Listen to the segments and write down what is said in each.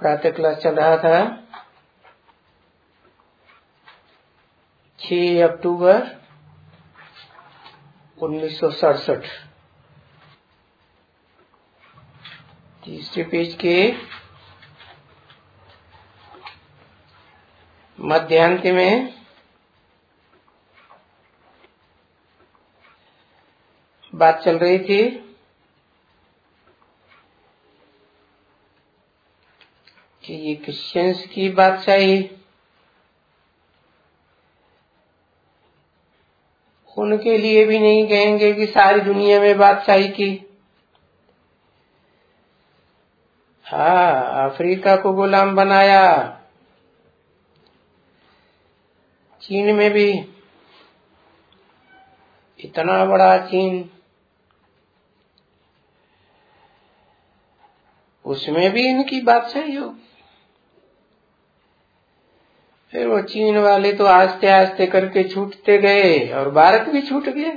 प्रातः क्लास चल रहा था 6 अक्टूबर 1967। तीसरे पेज के मध्यांत में बात चल रही थी कि ये क्रिश्चियंस की बादशाही उनके लिए भी नहीं कहेंगे कि सारी दुनिया में बादशाही की। हाँ, अफ्रीका को गुलाम बनाया, चीन में भी, इतना बड़ा चीन, उसमें भी इनकी बादशाही हो। फिर वो चीन वाले तो आस्ते आस्ते करके छूटते गए और भारत भी छूट गए,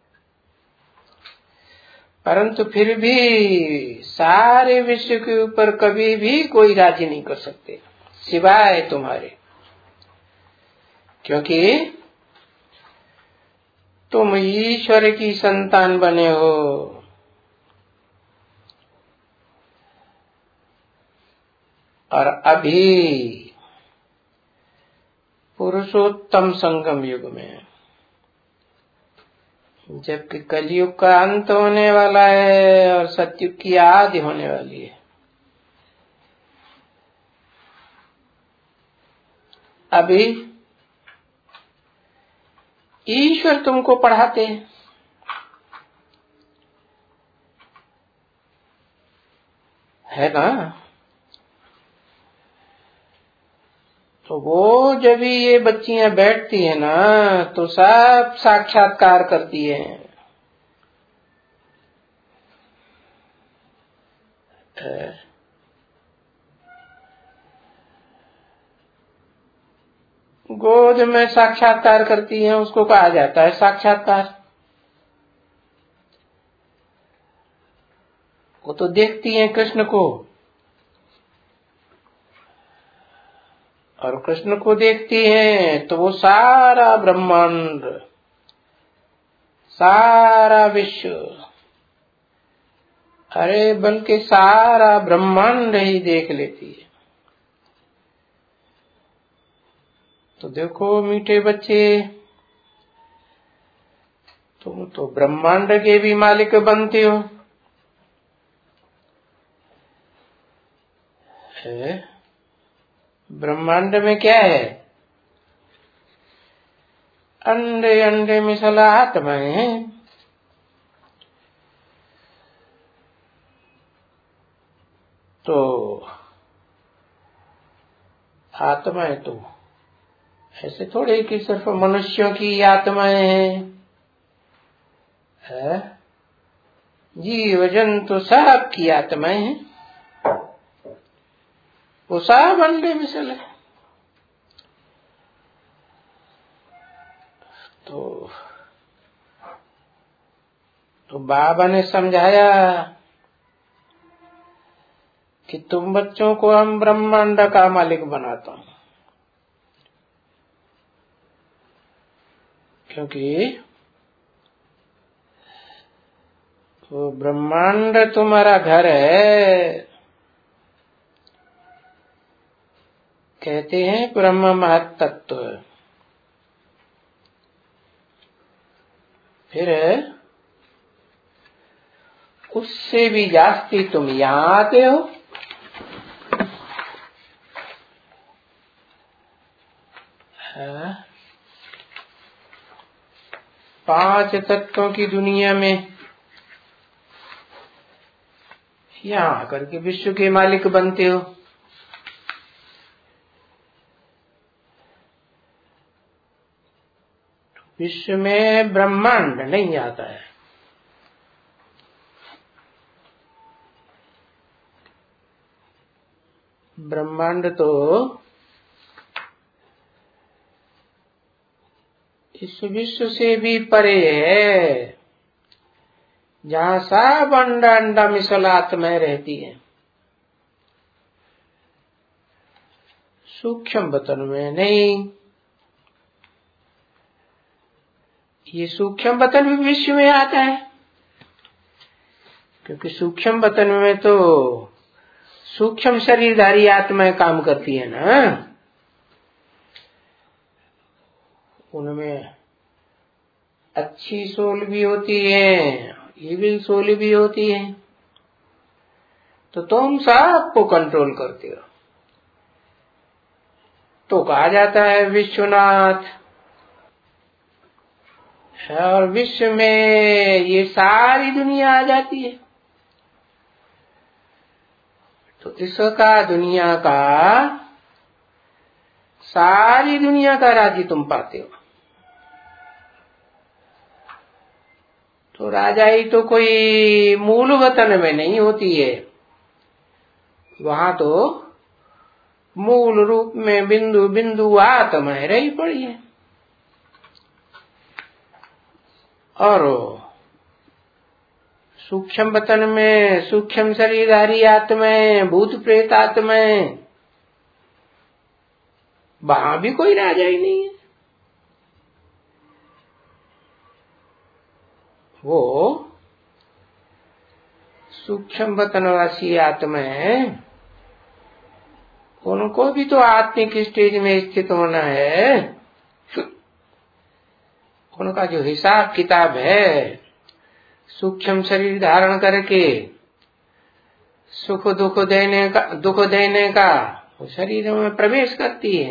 परंतु फिर भी सारे विश्व के ऊपर कभी भी कोई राज्य नहीं कर सकते सिवाय तुम्हारे, क्योंकि तुम ईश्वर की संतान बने हो। और अभी पुरुषोत्तम संगम युग में, जबकि कलयुग का अंत होने वाला है और सतयुग की आदि होने वाली है, अभी ईश्वर तुमको पढ़ाते हैं। है ना? तो वो जब भी ये बच्चियां बैठती है ना तो सब साक्षात्कार करती है। गोद में साक्षात्कार करती है, उसको कहा जाता है साक्षात्कार। वो तो देखती है कृष्ण को, और कृष्ण को देखती है तो वो सारा ब्रह्मांड, सारा विश्व, अरे बल्कि सारा ब्रह्मांड ही देख लेती है। तो देखो मीठे बच्चे, तुम तो ब्रह्मांड के भी मालिक बनते हो। ब्रह्मांड में क्या है? अंडे अंडे में सला आत्माएं हैं। तो आत्माएं तो ऐसे थोड़े कि सिर्फ मनुष्यों की आत्माएं हैं, जीव जंतु सब की आत्माएं हैं। वो सब अंडे में चले। तो बाबा ने समझाया कि तुम बच्चों को हम ब्रह्मांड का मालिक बनाता हूं, क्योंकि वो ब्रह्मांड तुम्हारा घर है। कहते हैं ब्रह्म महत्तत्व। फिर उससे भी जास्ती तुम यहाँ आते हो। पांच तत्वों की दुनिया में यहाँ आकर के विश्व के मालिक बनते हो। विश्व में ब्रह्मांड नहीं आता है। ब्रह्मांड तो इस विश्व से भी परे है, जहाँ सब अंडा अंडा मिसल आत्माएं रहती है। सूक्ष्म वतन में नहीं। ये सूक्ष्म वतन भी विश्व में आता है, क्योंकि सूक्ष्म वतन में तो सूक्ष्म शरीरधारी आत्माएं काम करती है ना। उनमें अच्छी सोल भी होती है, इविल सोल भी होती है। तो तुम सबको कंट्रोल करते हो, तो कहा जाता है विश्वनाथ। और विश्व में ये सारी दुनिया आ जाती है। तो इसका दुनिया का, सारी दुनिया का राज्य तुम पाते हो। तो राजाई तो कोई मूल वतन में नहीं होती है, वहां तो मूल रूप में बिंदु बिंदु आत्मा रही पड़ी है। और सूक्ष्म वतन में सूक्ष्म शरीरधारी आत्माएं, भूत प्रेत आत्माएं, वहां भी कोई राजा ही नहीं है। वो सूक्ष्म वतनवासी आत्माएं, उनको भी तो आत्मिक स्टेज में स्थित होना है। उनका जो हिसाब किताब है, सूक्ष्म शरीर धारण करके सुख दुख देने का वो शरीर में प्रवेश करती है।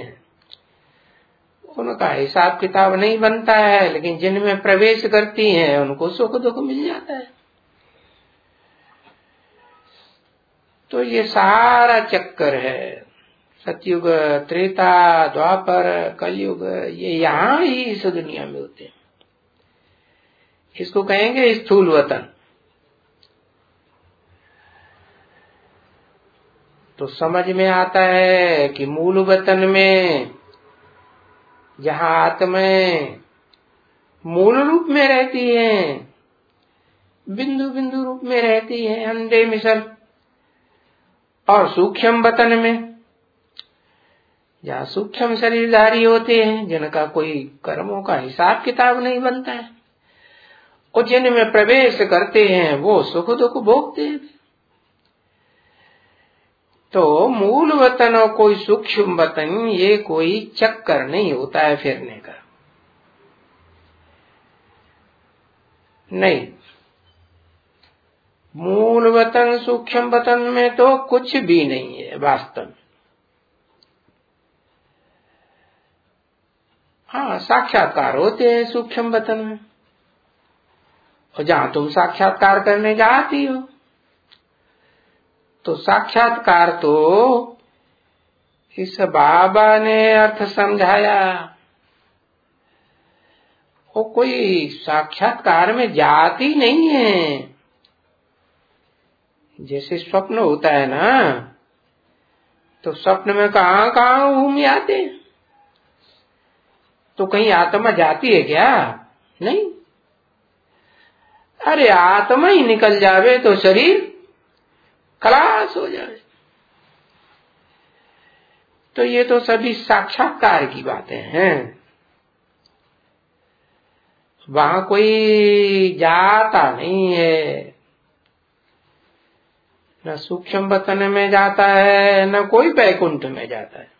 उनका हिसाब किताब नहीं बनता है, लेकिन जिनमें प्रवेश करती हैं उनको सुख दुख मिल जाता है। तो ये सारा चक्कर है, सतयुग, त्रेता, द्वापर, कलयुग, ये यहाँ ही इस दुनिया में होते हैं। इसको कहेंगे स्थूल वतन। तो समझ में आता है कि मूल वतन में जहाँ आत्माएं मूल रूप में रहती हैं, बिंदु बिंदु रूप में रहती है, अंडे मिसल, और सूक्ष्म वतन में जहाँ सूक्ष्म शरीरधारी होते हैं, जिनका कोई कर्मों का हिसाब किताब नहीं बनता है, और जिनमें प्रवेश करते हैं वो सुख दुख भोगते हैं। तो मूल वतन और कोई सूक्ष्म वतन, ये कोई चक्कर नहीं होता है फिरने का, नहीं। मूल वतन सूक्ष्म वतन में तो कुछ भी नहीं है वास्तव में। हाँ, साक्षात्कार होते हैं सूक्ष्म वतन में, और जहां तुम साक्षात्कार करने जाती हो, तो साक्षात्कार तो इस बाबा ने अर्थ समझाया, वो कोई साक्षात्कार में जाती नहीं है। जैसे स्वप्न होता है ना, तो स्वप्न में कहां कहां घूम आते, तो कहीं आत्मा जाती है क्या? नहीं। अरे आत्मा ही निकल जावे तो शरीर खलास हो जाए। तो ये तो सभी साक्षात्कार की बातें हैं, वहां कोई जाता नहीं है, न सूक्ष्म वतन में जाता है, न कोई बैकुंठ में जाता है।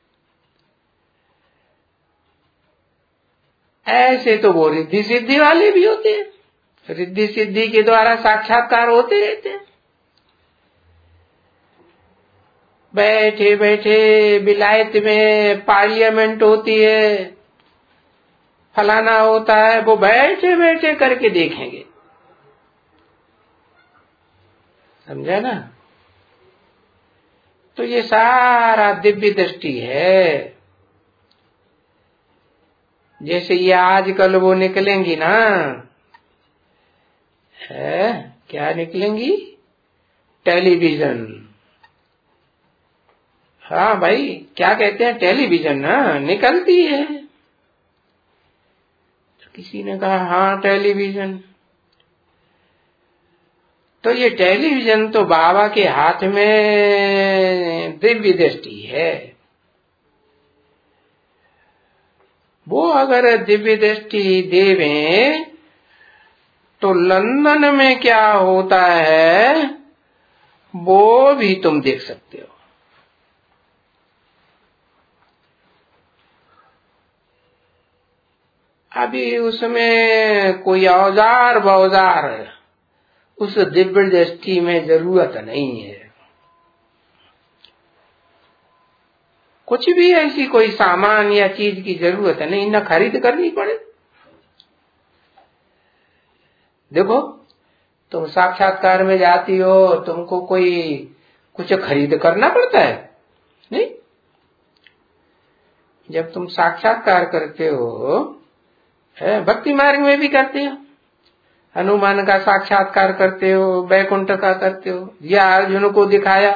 ऐसे तो वो रिद्धि सिद्धि वाले भी होते हैं, रिद्धि सिद्धि के द्वारा साक्षात्कार होते रहते हैं। बैठे बैठे विलायत में पार्लियामेंट होती है, फलाना होता है, वो बैठे बैठे करके देखेंगे, समझा ना। तो ये सारा दिव्य दृष्टि है। जैसे ये आजकल वो निकलेंगी ना, है क्या निकलेंगी, टेलीविजन। हाँ भाई, क्या कहते हैं, टेलीविजन ना निकलती है। तो किसी ने कहा हाँ टेलीविजन। तो ये टेलीविजन तो बाबा के हाथ में दिव्य दृष्टि है। वो अगर दिव्य दृष्टि देवें तो लंदन में क्या होता है वो भी तुम देख सकते हो। अभी उसमें कोई औजार बौजार उस दिव्य दृष्टि में जरूरत नहीं है। कुछ भी ऐसी कोई सामान या चीज की जरूरत नहीं, न खरीद करनी पड़े। देखो तुम साक्षात्कार में जाती हो, तुमको कोई कुछ खरीद करना पड़ता है नहीं। जब तुम साक्षात्कार करते हो, भक्ति मार्ग में भी करते हो, हनुमान का साक्षात्कार करते हो, बैकुंठ का करते हो, या अर्जुन को दिखाया।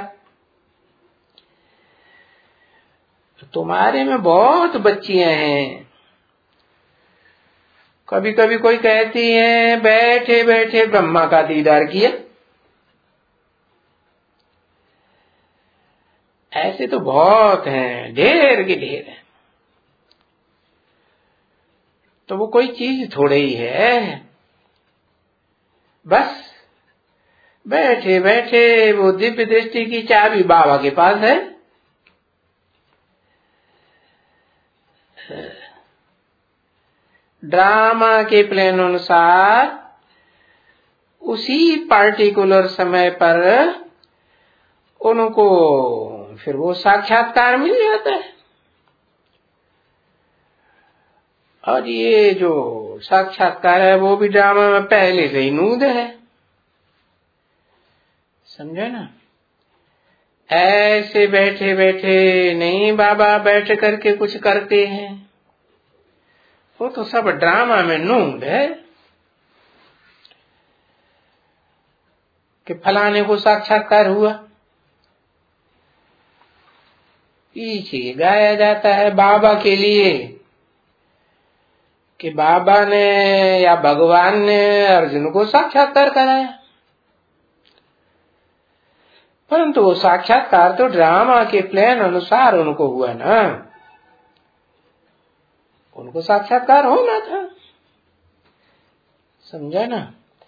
तो तुम्हारे में बहुत बच्चियां हैं। कभी कभी कोई कहती है बैठे बैठे ब्रह्मा का दीदार किया। ऐसे तो बहुत हैं, ढेर के ढेर हैं। तो वो कोई चीज थोड़े ही है, बस बैठे बैठे वो दिव्य दृष्टि की चाबी बाबा के पास है। ड्रामा के प्लान अनुसार उसी पार्टिकुलर समय पर उनको फिर वो साक्षात्कार मिल जाता है। और ये जो साक्षात्कार है वो भी ड्रामा में पहले से ही नूद है, समझे ना। ऐसे बैठे बैठे नहीं बाबा बैठ करके कुछ करते हैं, वो तो सब ड्रामा में नूद है कि फलाने को साक्षात्कार हुआ। पीछे गाया जाता है बाबा के लिए कि बाबा ने या भगवान ने अर्जुन को साक्षात्कार कराया, परंतु वो साक्षात्कार तो ड्रामा के प्लान अनुसार उनको हुआ ना, उनको साक्षात्कार होना था, समझा ना।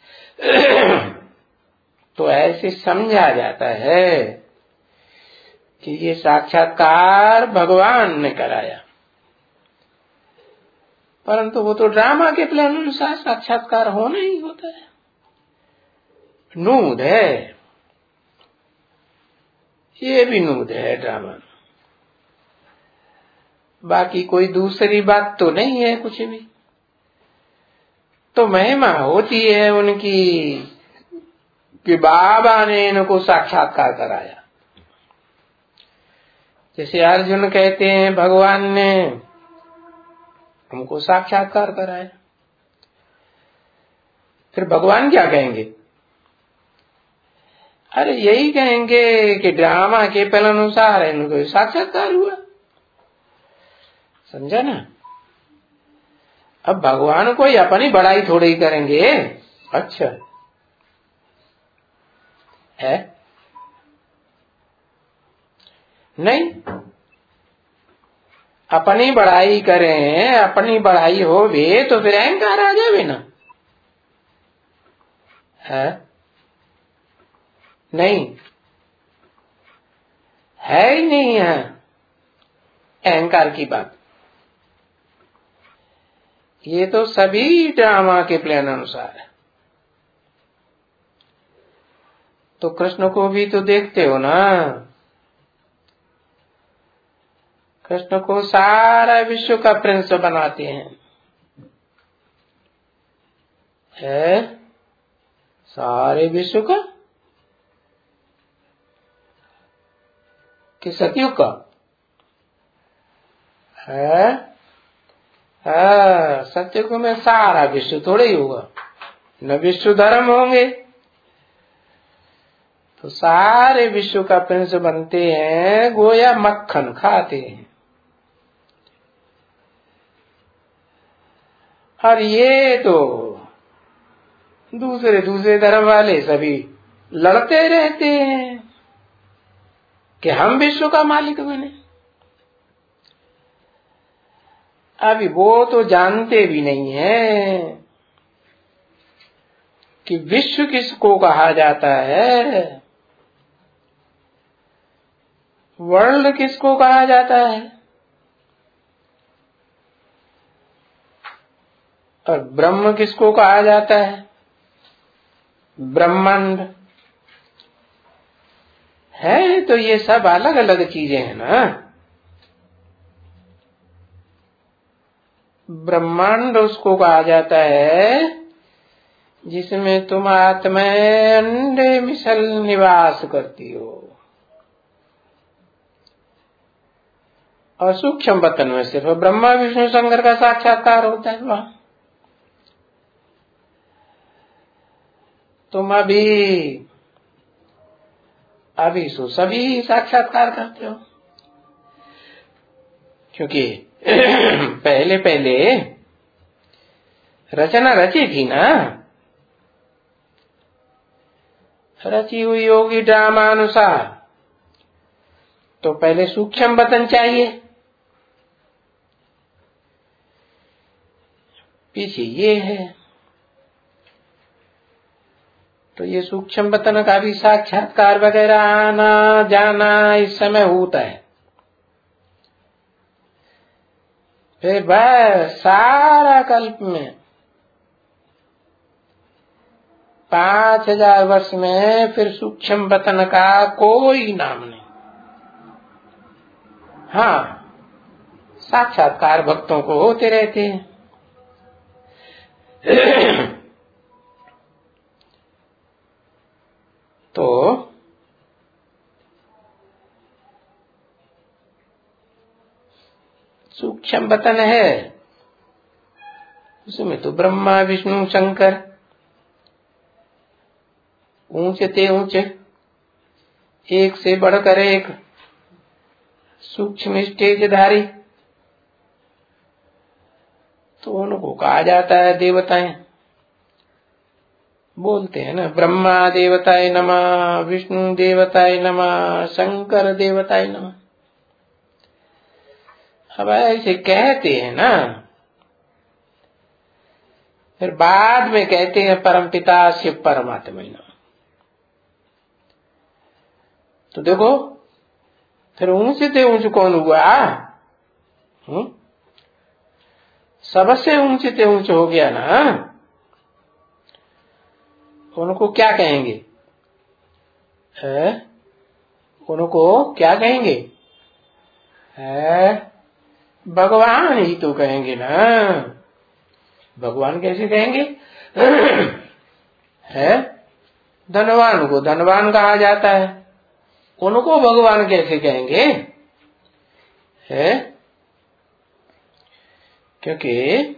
तो ऐसे समझा जाता है कि ये साक्षात्कार भगवान ने कराया, परंतु वो तो ड्रामा के प्लान अनुसार साक्षात्कार होना ही होता है, नूद है, ये भी नूद है ड्रामा। बाकी कोई दूसरी बात तो नहीं है कुछ भी। तो महिमा होती है उनकी कि बाबा ने इनको साक्षात्कार कराया। जैसे अर्जुन कहते हैं भगवान ने हमको साक्षात्कार कराया, फिर भगवान क्या कहेंगे? अरे यही कहेंगे कि ड्रामा के पल अनुसार इनको साक्षात्कार हुआ, समझा ना। अब भगवान को अपनी बड़ाई थोड़ी ही करेंगे। अच्छा है नहीं, अपनी बड़ाई करें, अपनी बड़ाई हो भी तो फिर अहंकार आ जावे ना, है नहीं, है ही नहीं है अहंकार की बात। ये तो सभी ड्रामा के प्लान अनुसार है। तो कृष्ण को भी तो देखते हो ना, कृष्ण को सारा विश्व का प्रिंस बनाते हैं, है सारे विश्व का कि सतयुग का है। सतयुग में सारा विश्व थोड़े ही होगा, न विश्व धर्म होंगे। तो सारे विश्व का प्रिंस बनते हैं, गोया मक्खन खाते हैं। और ये तो दूसरे दूसरे धर्म वाले सभी लड़ते रहते हैं कि हम विश्व का मालिक बने। अभी वो तो जानते भी नहीं है कि विश्व किसको कहा जाता है, वर्ल्ड किसको कहा जाता है, और ब्रह्म किसको कहा जाता है, ब्रह्मांड है। तो ये सब अलग अलग चीजें हैं ना। ब्रह्मांड उसको कहा जाता है जिसमें तुम आत्मा अंडे मिसल निवास करती हो, और सूक्ष्म वतन में सिर्फ ब्रह्मा विष्णु शंकर का साक्षात्कार होता है वहां। तुम अभी सो सभी साक्षात्कार करते हो, क्योंकि पहले पहले रचना रची थी ना, रची हुई होगी ड्रामा अनुसार, तो पहले सूक्ष्म वतन चाहिए, पीछे ये है। तो ये सूक्ष्म वतन का भी साक्षात्कार वगैरह आना जाना इस समय होता है। फिर बस सारा कल्प में 5000 वर्ष में फिर सूक्ष्म वतन का कोई नाम नहीं। हाँ, साक्षात्कार भक्तों को होते रहते हैं। तो सूक्ष्म वतन है, उसमें तो ब्रह्मा विष्णु शंकर ऊंचे ते ऊंचे, एक से बढ़कर एक सूक्ष्म स्टेजधारी, तो उनको कहा जाता है देवताएं। बोलते हैं ना, ब्रह्मा देवताय नमः, विष्णु देवताय नमः, शंकर देवताय नमः। अब ऐसे कहते हैं ना, फिर बाद में कहते हैं परमपिता शिव परमात्मा नमः। तो देखो फिर ऊंचे से ऊंच कौन हुआ? सबसे ऊंचे से ऊंच हो गया ना। उनको क्या कहेंगे? उनको क्या कहेंगे? भगवान ही तो कहेंगे ना। भगवान कैसे कहेंगे? धनवान को धनवान कहा जाता है, उनको भगवान कैसे कहेंगे? क्योंकि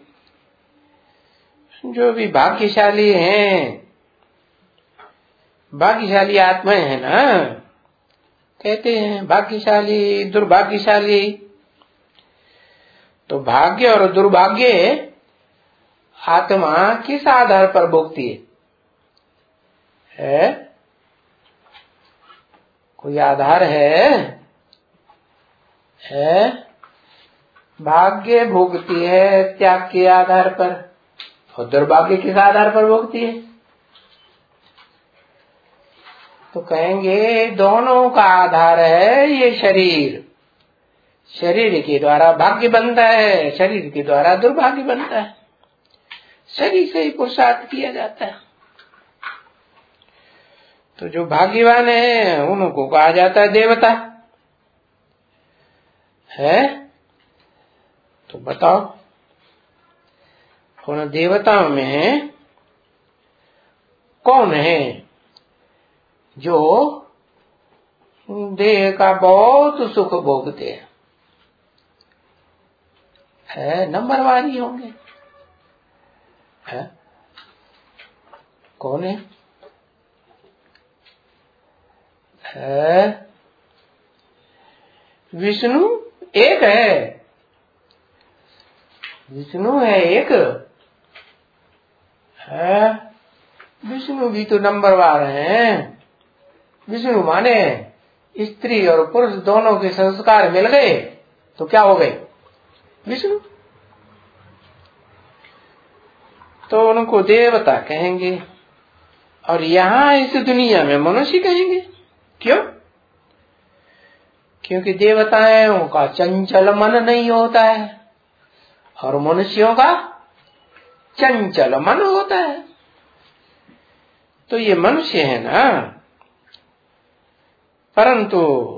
जो भी भाग्यशाली हैं, भाग्यशाली आत्माएं हैं ना, कहते हैं भाग्यशाली दुर्भाग्यशाली। तो भाग्य और दुर्भाग्य आत्मा किस आधार पर भोगती है? कोई आधार है? भाग्य भोगती है त्याग के आधार पर, और दुर्भाग्य किस आधार पर भोगती है? तो कहेंगे दोनों का आधार है ये शरीर। शरीर के द्वारा भाग्य बनता है, शरीर के द्वारा दुर्भाग्य बनता है। शरीर से ही पुरुषार्थ किया जाता है। तो जो भाग्यवान है उनको कहा जाता है देवता है। तो बताओ, उन देवताओं में कौन है जो देह का बहुत सुख भोगते हैं? नंबरवार ही होंगे। कौन है? विष्णु एक है, विष्णु है एक है। विष्णु भी तो नंबरवार हैं। विष्णु माने स्त्री और पुरुष दोनों के संस्कार मिल गए तो क्या हो गए? विष्णु। तो उनको देवता कहेंगे, और यहाँ इस दुनिया में मनुष्य कहेंगे। क्यों? क्योंकि देवताओं का चंचल मन नहीं होता है और मनुष्यों का चंचल मन होता है। तो ये मनुष्य है ना, परंतु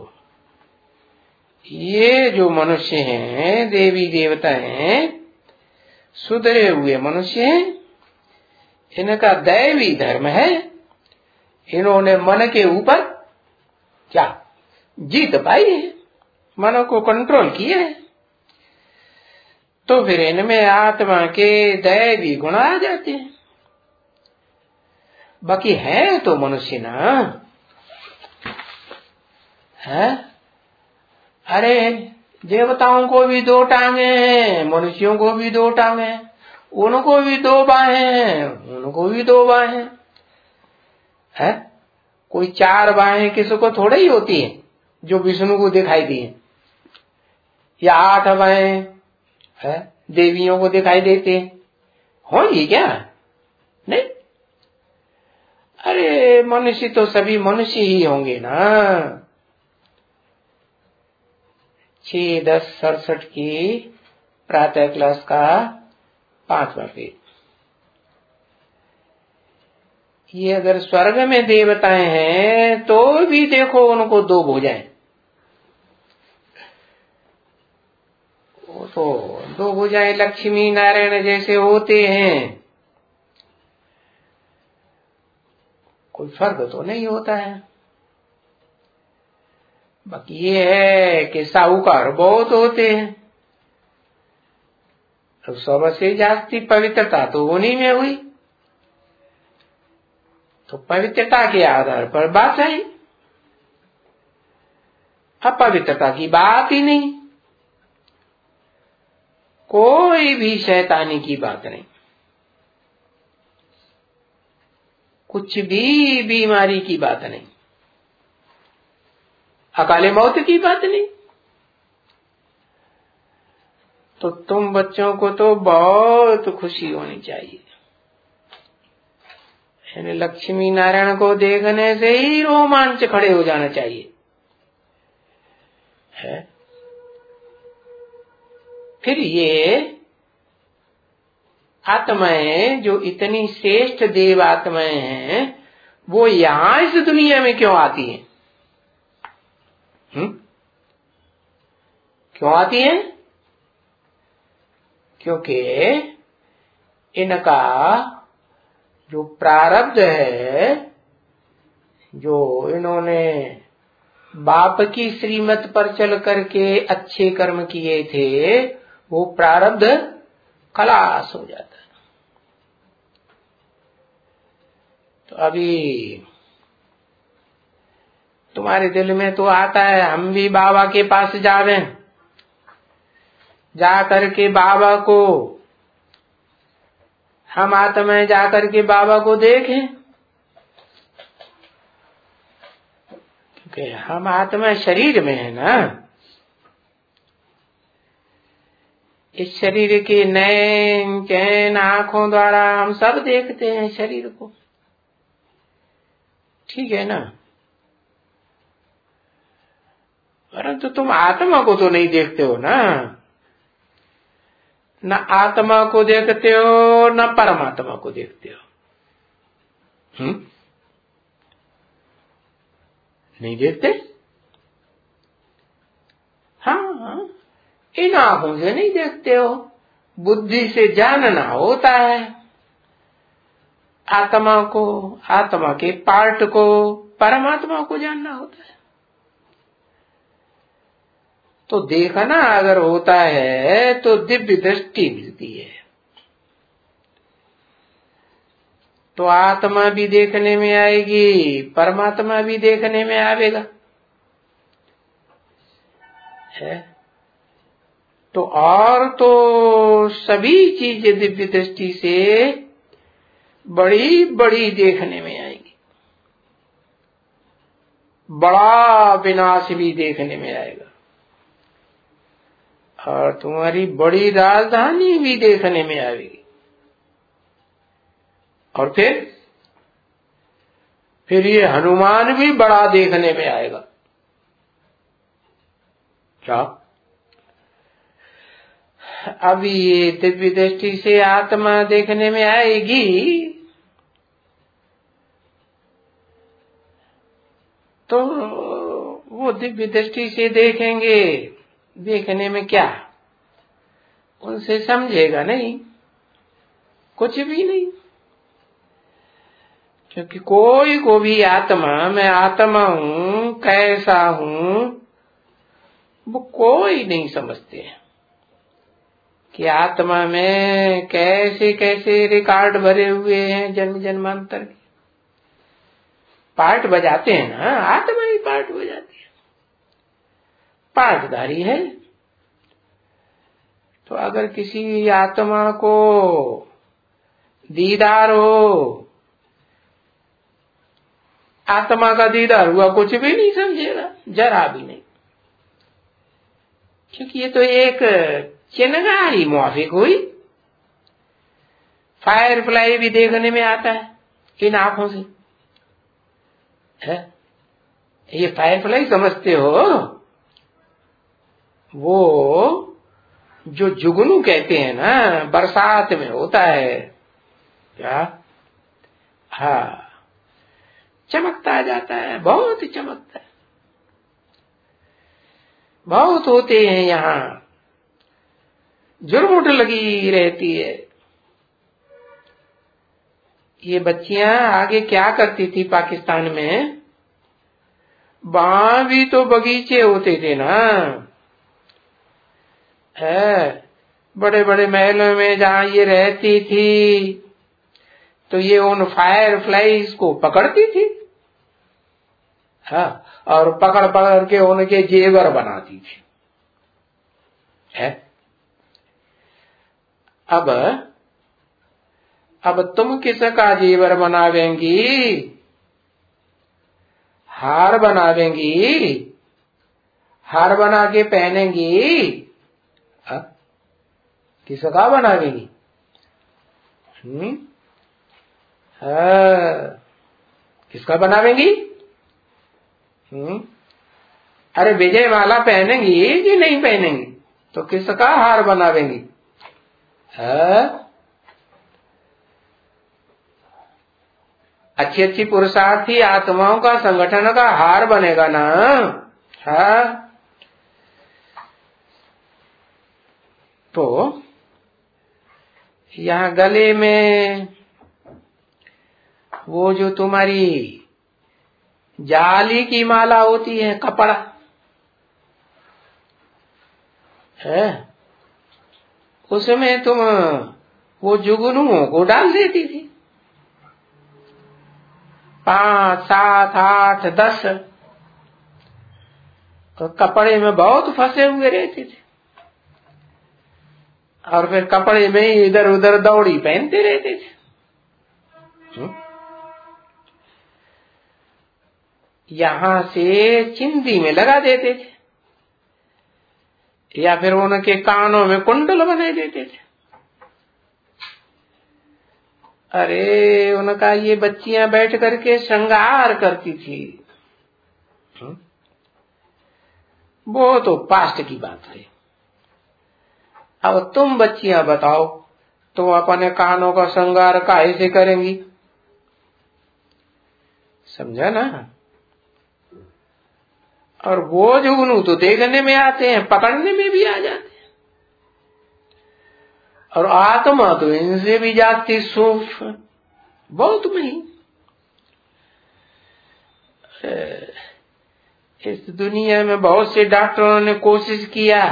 ये जो मनुष्य हैं, देवी देवता हैं, सुधरे हुए मनुष्य हैं, इनका दैवी धर्म है, इन्होंने मन के ऊपर क्या जीत पाई है, मन को कंट्रोल किया है। तो फिर इनमें आत्मा के दैवी गुण आ जाते हैं। बाकी है तो मनुष्य ना है। अरे देवताओं को भी 2 टांगे हैं, मनुष्यों को भी 2 टांगे हैं, उनको भी 2 बाहें हैं, उनको भी 2 बाहें हैं। कोई 4 बाहें किसी को थोड़ी ही होती है जो विष्णु को दिखाई दी है, या 8 बाहें है देवियों को दिखाई देते होंगी क्या? नहीं। अरे मनुष्य तो सभी मनुष्य ही होंगे ना। 6-10-67 की प्रातः क्लास का 5वां पेज। ये अगर स्वर्ग में देवताएं हैं तो भी देखो उनको 2 भुजाएं, वो तो 2 भुजाएं लक्ष्मी नारायण जैसे होते हैं, कोई फर्क तो नहीं होता है। बाकी ये है कि साहूकार बहुत होते हैं, तो सबसे जास्ती पवित्रता तो उन्हीं में हुई, तो पवित्रता के आधार पर बात है, अपवित्रता की बात ही नहीं, कोई भी शैतानी की बात नहीं, कुछ भी बीमारी की बात नहीं, अकाले मौत की बात नहीं। तो तुम बच्चों को तो बहुत खुशी होनी चाहिए, यानी लक्ष्मी नारायण को देखने से ही रोमांच खड़े हो जाना चाहिए है। फिर ये आत्माएं जो इतनी श्रेष्ठ देव आत्माएं हैं, वो यहां इस दुनिया में क्यों आती हैं? क्यों आती हैं? क्योंकि इनका जो प्रारब्ध है, जो इन्होंने बाप की श्रीमत पर चल करके अच्छे कर्म किए थे, वो प्रारब्ध खलास हो जाता है। तो अभी तुम्हारे दिल में तो आता है हम भी बाबा के पास जावे, जा करके बाबा को, हम आत्माएं जा करके बाबा को देखें, क्योंकि हम आत्मा शरीर में है ना। इस शरीर के नैन चैन आंखों द्वारा हम सब देखते हैं शरीर को, ठीक है ना, परंतु तुम आत्मा को तो नहीं देखते हो ना, न आत्मा को देखते हो न परमात्मा को देखते हो। नहीं देखते? हाँ, इन आंखों से नहीं देखते हो, बुद्धि से जानना होता है आत्मा को, आत्मा के पार्ट को, परमात्मा को जानना होता है। तो देखना अगर होता है तो दिव्य दृष्टि मिलती है, तो आत्मा भी देखने में आएगी, परमात्मा भी देखने में आवेगा है। तो और तो सभी चीजें दिव्य दृष्टि से बड़ी बड़ी देखने में आएगी, बड़ा विनाश भी देखने में आएगा, और तुम्हारी बड़ी राजधानी भी देखने में आएगी। और फिर ये हनुमान भी बड़ा देखने में आएगा। क्या अब ये दिव्य दृष्टि से आत्मा देखने में आएगी तो वो दिव्य दृष्टि से देखेंगे, देखने में क्या उनसे समझेगा नहीं, कुछ भी नहीं। क्योंकि कोई को भी आत्मा, मैं आत्मा हूं, कैसा हूं, वो कोई नहीं समझते हैं कि आत्मा में कैसे कैसे रिकॉर्ड भरे हुए हैं जन्म जन्मांतर के। पार्ट बजाते हैं ना, आत्मा ही पार्ट बजाती है, पार्टधारी है। तो अगर किसी आत्मा को दीदार हो, आत्मा का दीदार हुआ, कुछ भी नहीं समझेगा, जरा भी नहीं। क्योंकि ये तो एक चिनगारी मुआफिक हुई। फायर फ्लाई भी देखने में आता है इन आंखों से है? ये फायर फ्लाई समझते हो? वो जो जुगनू कहते हैं ना, बरसात में होता है क्या, हाँ, चमकता जाता है, बहुत ही चमकता है। बहुत होते हैं यहाँ, जुर्मुट लगी रहती है। ये बच्चियां आगे क्या करती थी पाकिस्तान में, वहां भी तो बगीचे होते थे ना, है, बड़े बड़े महलों में जहां ये रहती थी, तो ये उन फायर फ्लाइज को पकड़ती थी, हाँ, और पकड़ पकड़ के उनके जेवर बनाती थी, है। अब तुम किसका जेवर बनावेंगी? हार बनावेंगी, हार बना के पहनेंगी, किसका बनावेंगी? किसका बनावेंगी? अरे विजय माला पहनेंगी कि नहीं पहनेंगी? तो किसका हार बनावेंगी? अच्छी अच्छी पुरुषार्थी आत्माओं का संगठन का हार बनेगा ना, है। तो यहाँ गले में वो जो तुम्हारी जाली की माला होती है, कपड़ा है, उसमें तुम वो जुगनुओं को डाल देती थी, 5, 7, 8, 10 कपड़े में बहुत फंसे हुए रहते थे, और फिर कपड़े में इधर उधर दौड़ी पहनते रहते थे। यहां से चिंदी में लगा देते थे, या फिर उनके कानों में कुंडल बना देते थे। अरे उनका ये बच्चियां बैठ करके श्रृंगार करती थी। वो तो पास्ट की बात है। अब तुम बच्चियां बताओ, तुम अपने कानों का श्रृंगार काहे से करेंगी? समझा ना? और वो जुगनू तो देखने में आते हैं, पकड़ने में भी आ जाते हैं, और आत्मा तो इनसे भी जाती सूक्ष्म, बहुत नहीं। इस दुनिया में बहुत से डॉक्टरों ने कोशिश किया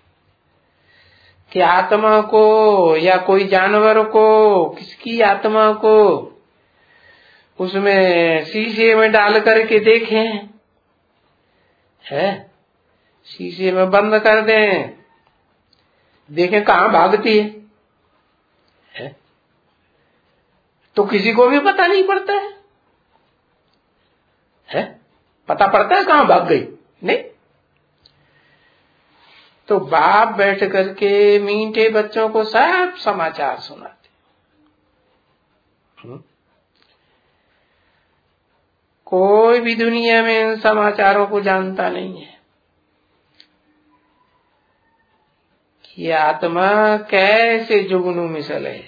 कि आत्मा को या कोई जानवर को, किसकी आत्मा को उसमें शीशे में डाल करके देखें, है, शीशे में बंद कर दें, देखें कहाँ भागती है, तो किसी को भी पता नहीं पड़ता है? पता पड़ता है कहाँ भाग गई? नहीं। तो बाप बैठ करके मीठे बच्चों को सब समाचार सुनाते, कोई भी दुनिया में इन समाचारों को जानता नहीं है कि आत्मा कैसे जुगनू मिसल है।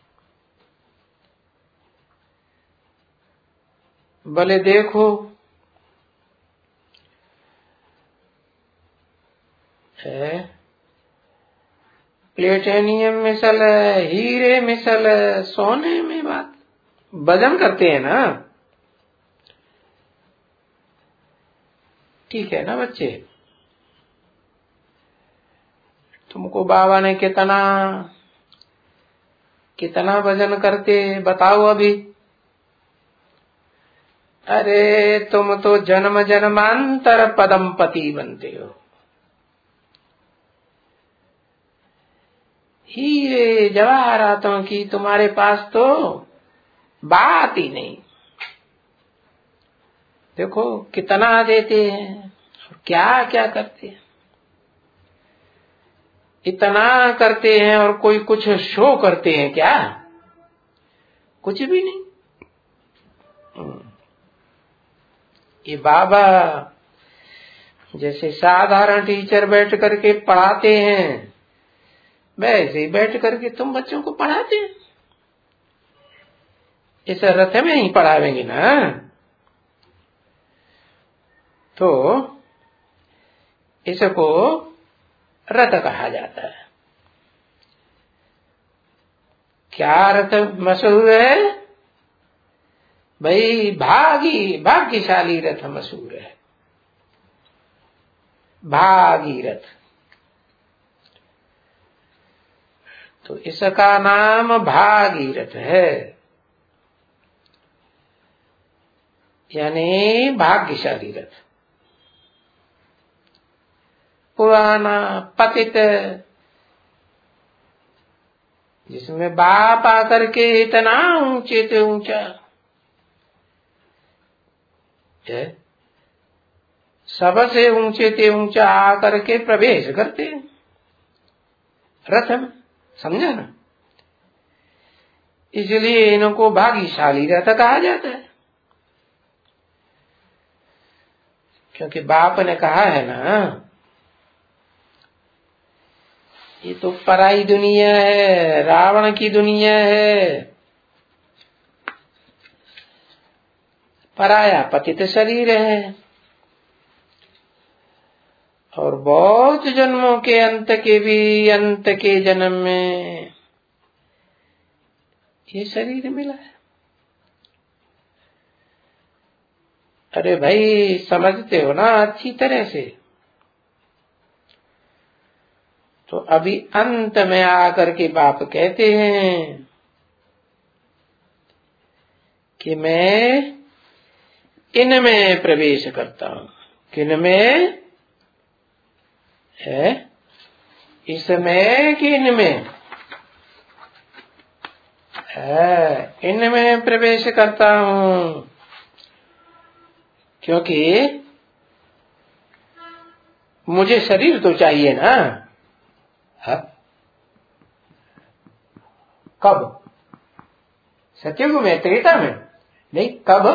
भले देखो है प्लेटिनियम मिसल है, हीरे मिसल है, सोने में बात वजन करते हैं ना। ठीक है ना बच्चे, तुमको बाबा ने कितना कितना वजन करते बताओ अभी। अरे तुम तो जन्म जन्मांतर पदम पति बनते हो। हीरे जवाहरातों की तुम्हारे पास तो बात ही नहीं। देखो कितना देते हैं, क्या क्या करते हैं। इतना करते हैं और कोई कुछ शो करते हैं क्या? कुछ भी नहीं। ये बाबा जैसे साधारण टीचर बैठ करके पढ़ाते हैं, वैसे ही बैठ करके तुम बच्चों को पढ़ाते हैं। इस रथ में ही पढ़ावेंगे ना, तो इसको रथ कहा जाता है। क्या रथ मशहूर है भाई? भाग्यशाली रथ मशहूर है, भागीरथ। तो इसका नाम भागीरथ है, यानी भाग्यशाली रथ। पुराना पतित, जिसमें बाप आकर के इतना ऊंचे से ऊंचा है, सबसे ऊंचे से ऊंचा आकर के प्रवेश करते हैं रथ में, समझा ना। इसलिए इनको भाग्यशाली रथ कहा जाता है, क्योंकि बाप ने कहा है ना, ये तो पराई दुनिया है, रावण की दुनिया है, पराया पतित शरीर है, और बहुत जन्मों के अंत के जन्म में ये शरीर मिला है। अरे भाई समझते हो ना अच्छी तरह से। तो अभी अंत में आकर के बाप कहते हैं कि मैं इनमें प्रवेश करता हूं। किनमें है? इसमें कि इनमें है? इनमें प्रवेश करता हूं, क्योंकि मुझे शरीर तो चाहिए ना। हा? कब? सतयुग में, त्रेता में नहीं, कब?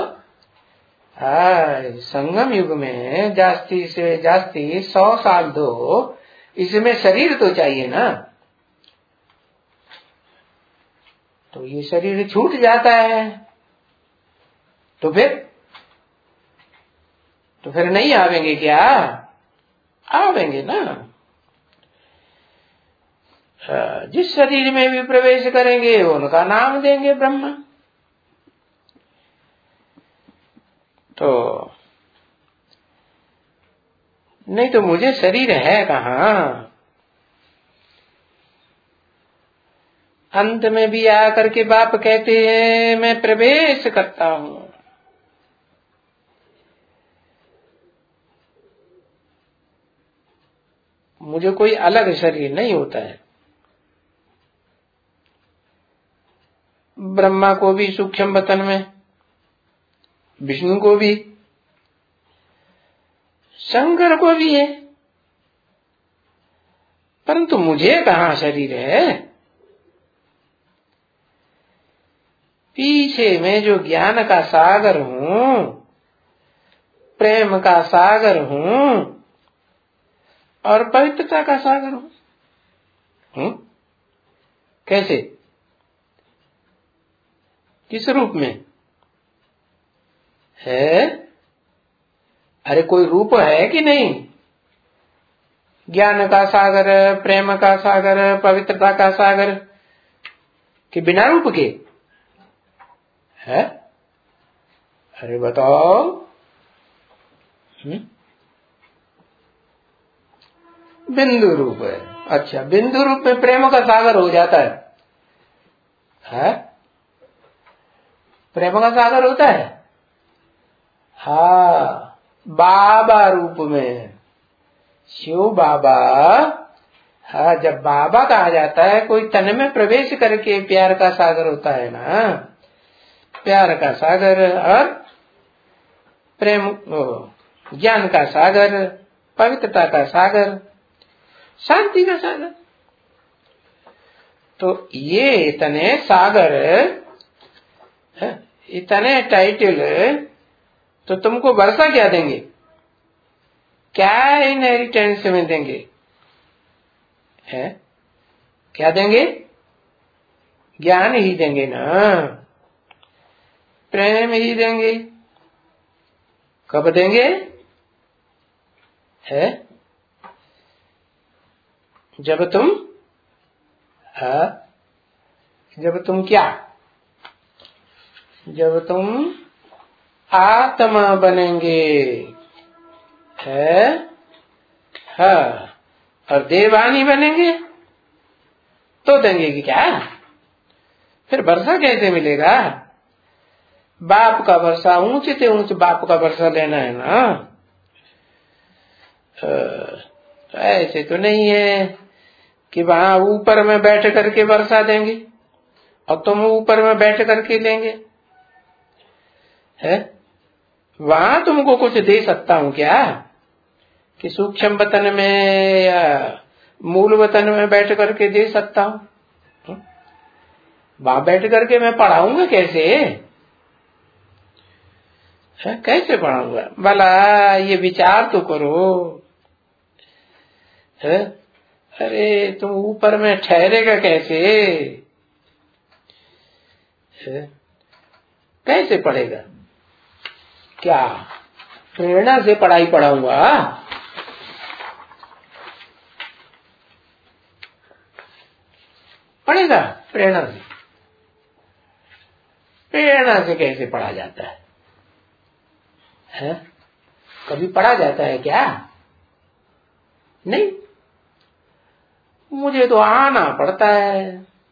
संगम युग में जास्ती से जास्ती 100 साल दो, इसमें शरीर तो चाहिए ना। तो ये शरीर छूट जाता है, तो फिर नहीं आवेंगे क्या? आवेंगे ना। जिस शरीर में भी प्रवेश करेंगे उनका नाम देंगे ब्रह्मा। तो नहीं तो मुझे शरीर है कहाँ? अंत में भी आकर के बाप कहते हैं मैं प्रवेश करता हूं। मुझे कोई अलग शरीर नहीं होता है। ब्रह्मा को भी सूक्ष्म वतन में, विष्णु को भी, शंकर को भी है, परंतु मुझे कहाँ शरीर है? पीछे मैं जो ज्ञान का सागर हूं, प्रेम का सागर हूँ और पवित्रता का सागर हूँ। कैसे, किस रूप में है? अरे कोई रूप है कि नहीं? ज्ञान का सागर, प्रेम का सागर, पवित्रता का सागर, कि बिना रूप के है? अरे बताओ। बिंदु रूप है। अच्छा, बिंदु रूप में प्रेम का सागर हो जाता है? प्रेम का सागर होता है। हाँ, बाबा रूप में शिव बाबा। हाँ, जब बाबा कहा जाता है, कोई तन में प्रवेश करके प्यार का सागर होता है ना, प्यार का सागर और प्रेम, ज्ञान का सागर, पवित्रता का सागर, शांति का सागर। तो ये इतने सागर, इतने टाइटल, तो तुमको वर्षा क्या देंगे? क्या इनहेरिटेंस में देंगे? है क्या देंगे? ज्ञान ही देंगे ना, प्रेम ही देंगे। कब देंगे? है जब तुम, जब तुम क्या, जब तुम आत्मा बनेंगे, है? हाँ, और देवानी बनेंगे तो देंगे कि क्या? फिर वर्षा कैसे मिलेगा? बाप का वर्षा, ऊंचे से ऊंचे बाप का वर्षा लेना है ना। ऐसे तो नहीं है कि वहां ऊपर में बैठ करके वर्षा देंगे और तुम ऊपर में बैठ करके लेंगे। है वहां तुमको कुछ दे सकता हूं क्या? कि सूक्ष्म वतन में या मूल वतन में बैठ करके दे सकता हूं? वहां बैठ करके मैं पढ़ाऊंगा कैसे? कैसे पढ़ाऊंगा भला? ये विचार तो करो। है? अरे तुम ऊपर में ठहरेगा कैसे? है? कैसे पढ़ेगा? क्या प्रेरणा से पढ़ाई पढ़ाऊंगा? पढ़ेगा प्रेरणा से? प्रेरणा से कैसे पढ़ा जाता है? है? कभी पढ़ा जाता है क्या? नहीं, मुझे तो आना पड़ता है।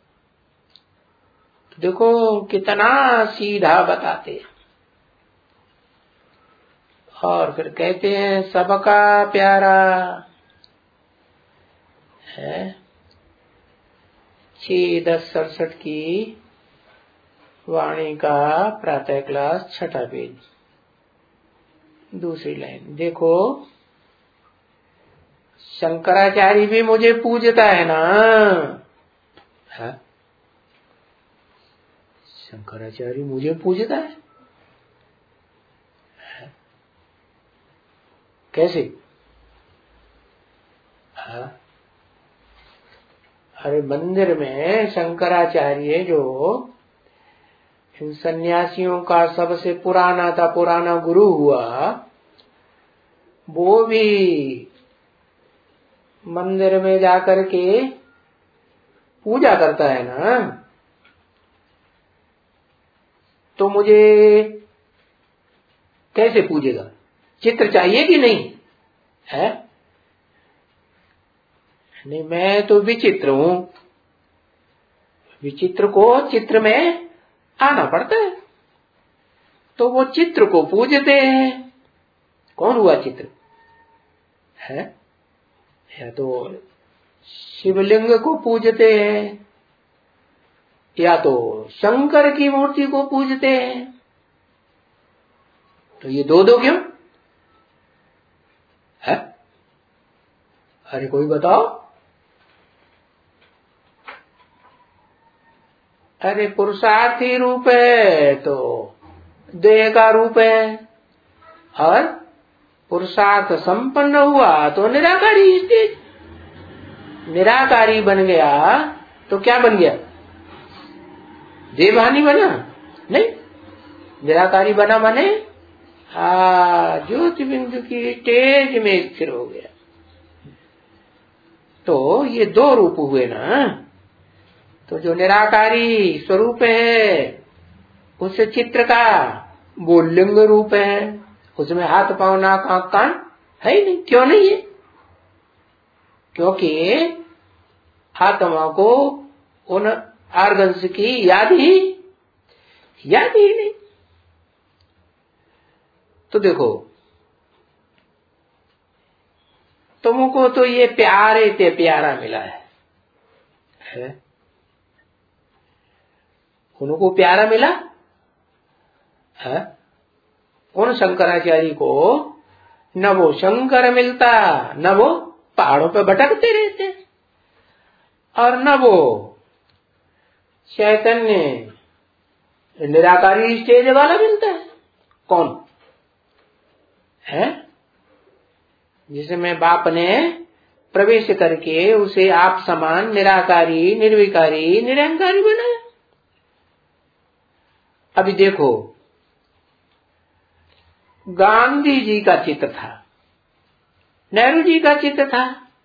देखो कितना सीधा बताते हैं, और फिर कहते हैं सबका प्यारा है। 6/10/67 की वाणी का प्रातः क्लास, 6ठा पेज, दूसरी लाइन देखो। शंकराचार्य भी मुझे पूजता है ना। है? शंकराचार्य मुझे पूजता है? कैसे? है? अरे मंदिर में शंकराचार्य जो इन सन्यासियों का सबसे पुराना गुरु हुआ, वो भी मंदिर में जाकर के पूजा करता है ना। तो मुझे कैसे पूजेगा? चित्र चाहिए कि नहीं? है? नहीं, मैं तो विचित्र हूं। विचित्र को चित्र में आना पड़ता है, तो वो चित्र को पूजते हैं। कौन हुआ चित्र? है? या तो शिवलिंग को पूजते हैं, या तो शंकर की मूर्ति को पूजते हैं। तो ये दो क्यों है? अरे कोई बताओ। अरे पुरुषार्थी रूप है तो देह का रूप है, और पुरुषार्थ संपन्न हुआ तो निराकारी स्टेज। निराकारी बन गया तो क्या बन गया? देवहानी बना? नहीं, निराकारी बना माने ज्योति बिंदु की स्टेज में स्थिर हो गया। तो ये दो रूप हुए ना। तो जो निराकारी स्वरूप है उस चित्र का वो लिंग रूप है, उसमें हाथ पांव नाक आंख कान है ही नहीं। क्यों नहीं है? क्योंकि आत्मा को उन आर्गन्स की याद ही नहीं। तो देखो, तुमको तो ये प्यारे ते प्यारा मिला है? उनको प्यारा मिला है? उन शंकराचार्य को न वो शंकर मिलता, न वो पहाड़ों पे भटकते रहते, और न वो चैतन्य निराकारी स्टेज वाला मिलता है। कौन है? जिसमें बाप ने प्रवेश करके उसे आप समान निराकारी, निर्विकारी, निरंकारी बनाया। अभी देखो, गांधी जी का चित्र था, नेहरू जी का चित्र था,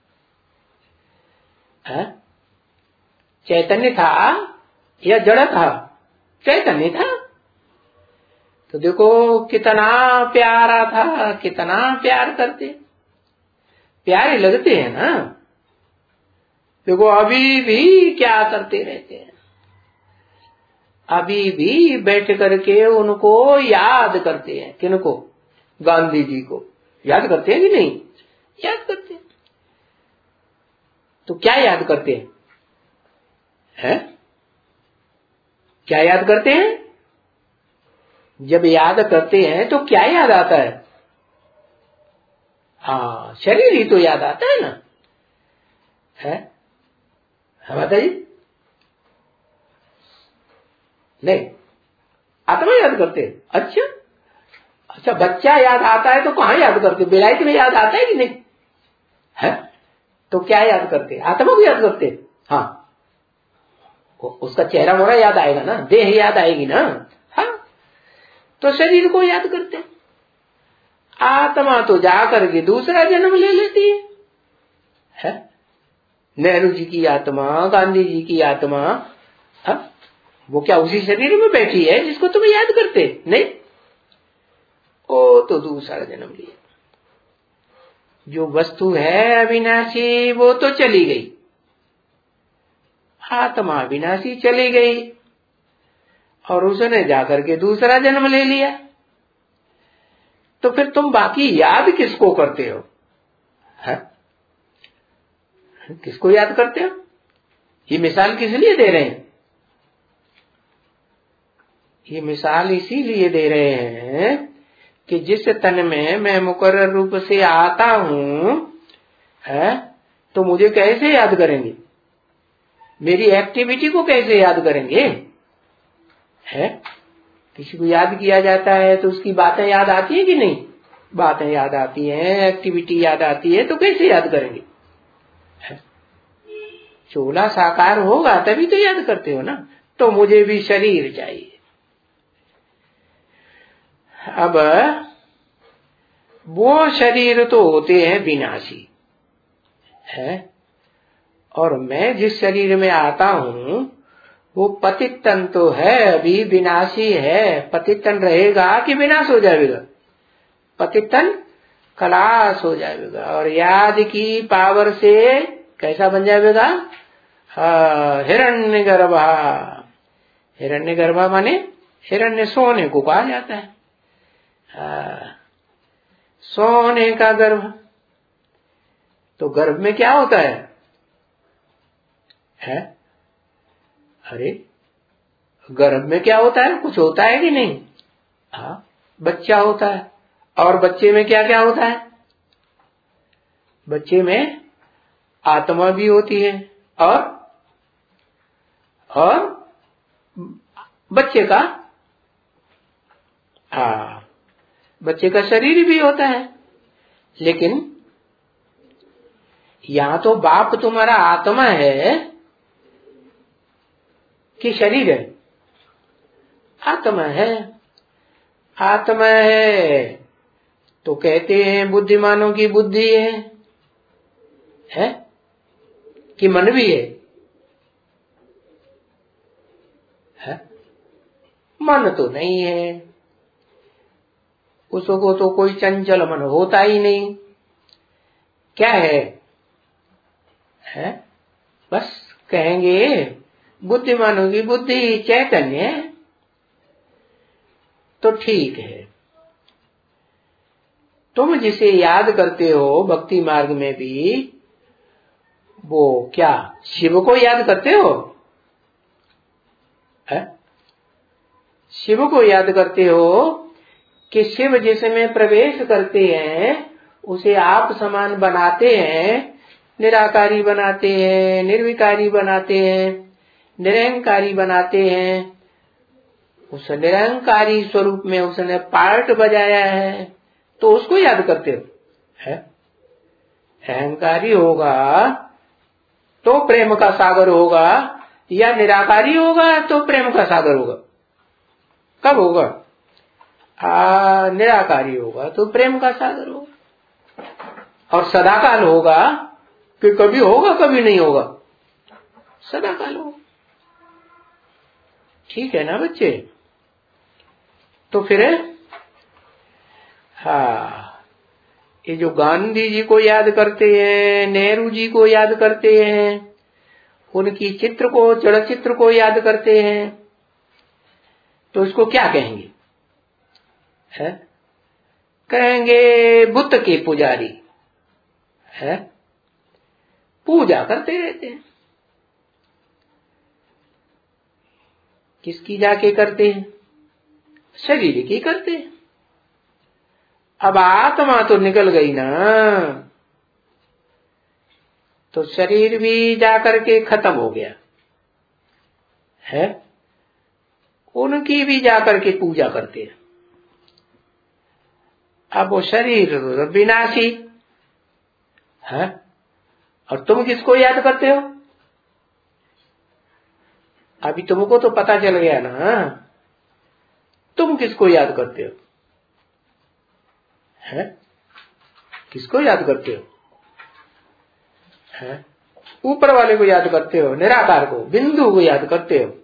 चैतन्य था या जड़ था? चैतन्य था। तो देखो कितना प्यारा था, कितना प्यार करते, प्यारे लगते हैं ना। देखो अभी भी क्या करते रहते हैं, अभी भी बैठ करके उनको याद करते हैं। किनको? गांधी जी को याद करते हैं कि नहीं? याद करते हैं। तो क्या याद करते हैं? क्या याद करते हैं? जब याद करते हैं तो क्या याद आता है? हाँ, शरीर ही तो याद आता है ना। है बताइए? नहीं, आत्मा याद करते हैं। अच्छा, बच्चा याद आता है तो कहाँ याद करते? बेलायत में याद आता है कि नहीं? है तो क्या याद करते? आत्मा को याद करते। हाँ, उसका चेहरा मोड़ा याद आएगा ना, देह याद आएगी ना। हाँ, तो शरीर को याद करते। आत्मा तो जाकर के दूसरा जन्म ले लेती है? नेहरू जी की आत्मा, गांधी जी की आत्मा, वो क्या उसी शरीर में बैठी है जिसको तुम याद करते? नहीं, वो तो दूसरा जन्म लिया। जो वस्तु है अविनाशी वो तो चली गई, आत्मा अविनाशी चली गई, और उसने जाकर के दूसरा जन्म ले लिया। तो फिर तुम बाकी याद किसको करते हो? है? किसको याद करते हो? ये मिसाल किस लिए दे रहे हैं? ये मिसाल इसीलिए दे रहे हैं कि जिस तन में मैं मुकर्रर रूप से आता हूं, है, तो मुझे कैसे याद करेंगे? मेरी एक्टिविटी को कैसे याद करेंगे? है? किसी को याद किया जाता है तो उसकी बातें याद आती है कि नहीं? बातें याद आती हैं, एक्टिविटी याद आती है, तो कैसे याद करेंगे? चोला साकार होगा तभी तो याद करते हो ना। तो मुझे भी शरीर चाहिए। अब वो शरीर तो होते हैं विनाशी है, और मैं जिस शरीर में आता हूं वो पतित तन तो है, अभी विनाशी है। पतित तन रहेगा कि विनाश हो जाएगा? पतित तन खलास हो जाएगा, और याद की पावर से कैसा बन जाएगा? हिरण्य गर्भा। हिरण्य गर्भा माने हिरण्य सोने को कहा जाता है। सोने का गर्भ। तो गर्भ में क्या होता है? अरे गर्भ में क्या होता है? कुछ होता है कि नहीं? हाँ, बच्चा होता है। और बच्चे में क्या क्या होता है? बच्चे में आत्मा भी होती है, और बच्चे का बच्चे का शरीर भी होता है। लेकिन यहाँ तो बाप तुम्हारा आत्मा है कि शरीर है? आत्मा है। आत्मा है तो कहते हैं बुद्धिमानों की बुद्धि है कि मन भी है? मन तो नहीं है, उसको तो कोई चंचल मन होता ही नहीं। क्या है? बस कहेंगे बुद्धिमानों की बुद्धि चैतन्य है, तो ठीक है। तुम जिसे याद करते हो भक्ति मार्ग में भी, वो क्या शिव को याद करते हो? शिव को याद करते हो कि शिव जिसमें प्रवेश करते हैं उसे आप समान बनाते हैं, निराकारी बनाते हैं, निर्विकारी बनाते हैं, निरंकारी बनाते हैं। उस निरंकारी स्वरूप में उसने पार्ट बजाया है, तो उसको याद करते हो। है अहंकारी होगा तो प्रेम का सागर होगा, या निराकारी होगा तो प्रेम का सागर होगा? कब होगा? निराकारी होगा तो प्रेम का सागर होगा। और सदाकाल होगा कि कभी होगा कभी नहीं होगा? सदाकाल होगा। ठीक है ना बच्चे? तो फिर ये जो गांधी जी को याद करते हैं, नेहरू जी को याद करते हैं, उनकी चित्र को, चलचित्र को याद करते हैं, तो इसको क्या कहेंगे? कहेंगे बुद्ध के पुजारी है, पूजा करते रहते हैं। किसकी जाके करते हैं? शरीर की करते हैं। अब आत्मा तो निकल गई ना, तो शरीर भी जाकर के खत्म हो गया है, उनकी भी जाकर के पूजा करते हैं। अब वो शरीर विनाशी है, और तुम किसको याद करते हो? अभी तुमको तो पता चल गया ना, तुम किसको याद करते हो? है? किसको याद करते हो? है? ऊपर वाले को याद करते हो, निराकार को, बिंदु को याद करते हो।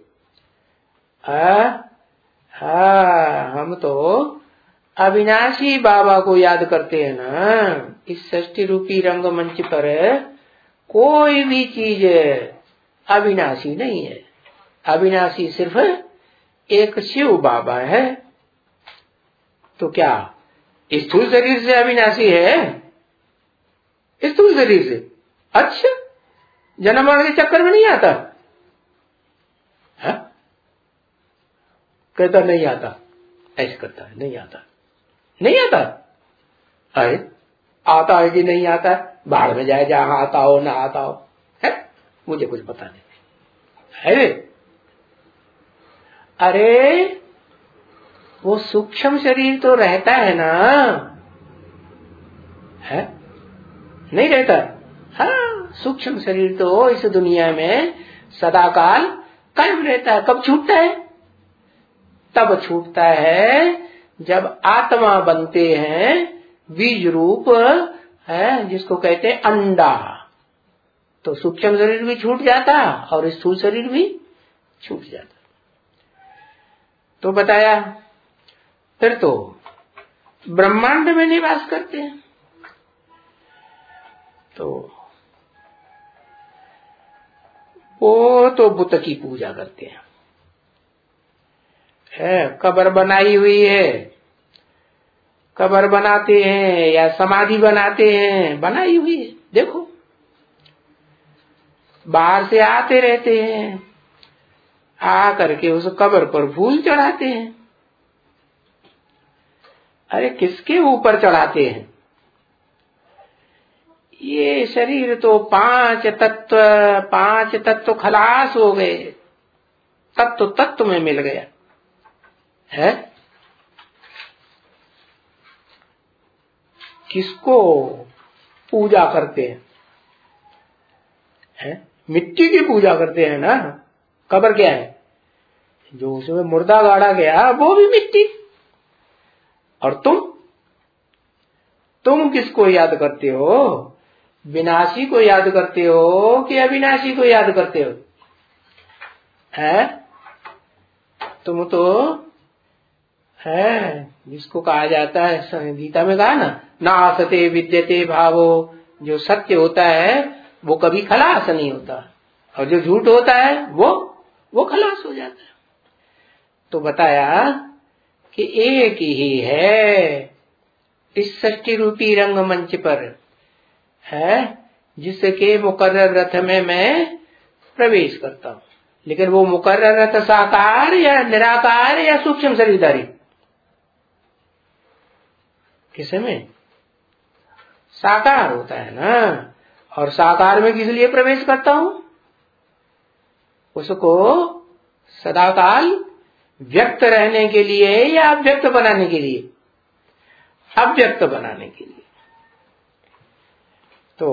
हम तो अविनाशी बाबा को याद करते हैं ना। इस सृष्टि रूपी रंगमंच पर कोई भी चीज अविनाशी नहीं है। अविनाशी सिर्फ एक शिव बाबा है। तो क्या स्थूल शरीर से अविनाशी है? स्थूल शरीर से? अच्छा, जन्म मरण के चक्कर में नहीं आता है? कहता नहीं आता, ऐसे करता है, नहीं आता, नहीं आता। अरे आता है कि नहीं आता? बाढ़ में जाए, जहां आता हो ना आता हो, है मुझे कुछ पता नहीं है। अरे वो सूक्ष्म शरीर तो रहता है ना, है नहीं रहता? हाँ, सूक्ष्म शरीर तो इस दुनिया में सदाकाल कायम रहता है। कब छूटता है? तब छूटता है जब आत्मा बनते हैं, बीज रूप है जिसको कहते हैं अंडा। तो सूक्ष्म शरीर भी छूट जाता और स्थूल शरीर भी छूट जाता। तो बताया, फिर तो ब्रह्मांड में निवास करते हैं। तो वो तो बुद्ध की पूजा करते हैं। कब्र बनाई हुई है, कब्र बनाते हैं या समाधि बनाते हैं, बनाई हुई है। देखो बाहर से आते रहते हैं, आ करके उस कब्र पर फूल चढ़ाते हैं। अरे किसके ऊपर चढ़ाते हैं? ये शरीर तो पांच तत्व खलास हो गए, तत्व में मिल गया है। किसको पूजा करते हैं? मिट्टी की पूजा करते हैं ना। कब्र क्या है? जो उसमें मुर्दा गाड़ा गया वो भी मिट्टी। और तुम किसको याद करते हो? विनाशी को याद करते हो कि अविनाशी को याद करते हो? है तुम तो है जिसको कहा जाता है, गीता में कहा ना, नासते विद्यते भावो। जो सत्य होता है वो कभी खलास नहीं होता, और जो झूठ होता है वो खलास हो जाता है। तो बताया कि एक ही है इस सृष्टि रूपी रंगमंच पर, है जिसके मुकर्रर रथ में मैं प्रवेश करता हूं। लेकिन वो मुकर्रर रथ साकार या निराकार या सूक्ष्म शरीरधारी? किसमें? साकार होता है ना। और साकार में किस लिए प्रवेश करता हूं? उसको सदाकाल व्यक्त रहने के लिए या अव्यक्त बनाने के लिए? अव्यक्त बनाने के लिए। तो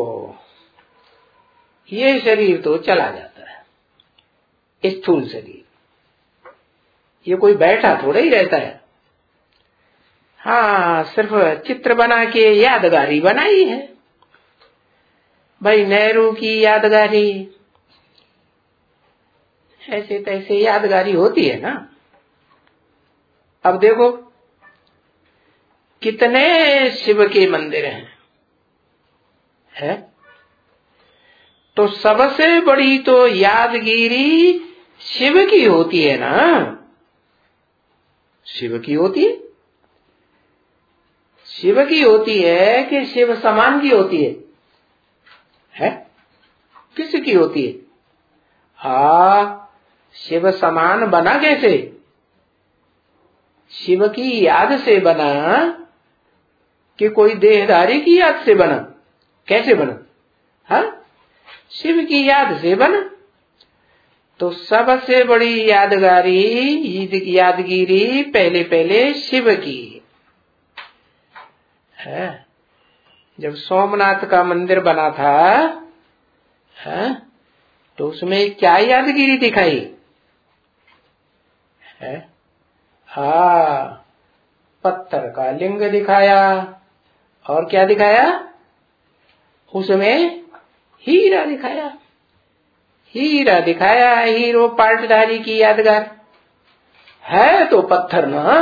ये शरीर तो चला जाता है, स्थूल शरीर। ये कोई बैठा थोड़ा ही रहता है। हाँ, सिर्फ चित्र बना के यादगारी बनाई है भाई, नेहरू की यादगारी, ऐसे तैसे यादगारी होती है ना। अब देखो कितने शिव के मंदिर हैं, तो सबसे बड़ी तो यादगिरी शिव की होती है ना। शिव की होती है, शिव की होती है कि शिव समान की होती है? किसकी होती है? शिव समान बना कैसे? शिव की याद से बना कि कोई देहधारी की याद से बना? कैसे बना? शिव की याद से बना। तो सबसे बड़ी यादगिरी पहले पहले शिव की है। जब सोमनाथ का मंदिर बना था, तो उसमें क्या यादगिरी दिखाई है? पत्थर का लिंग दिखाया, और क्या दिखाया? उसमें हीरा दिखाया। हीरा दिखाया, हीरो पाटधारी की यादगार है तो पत्थर ना।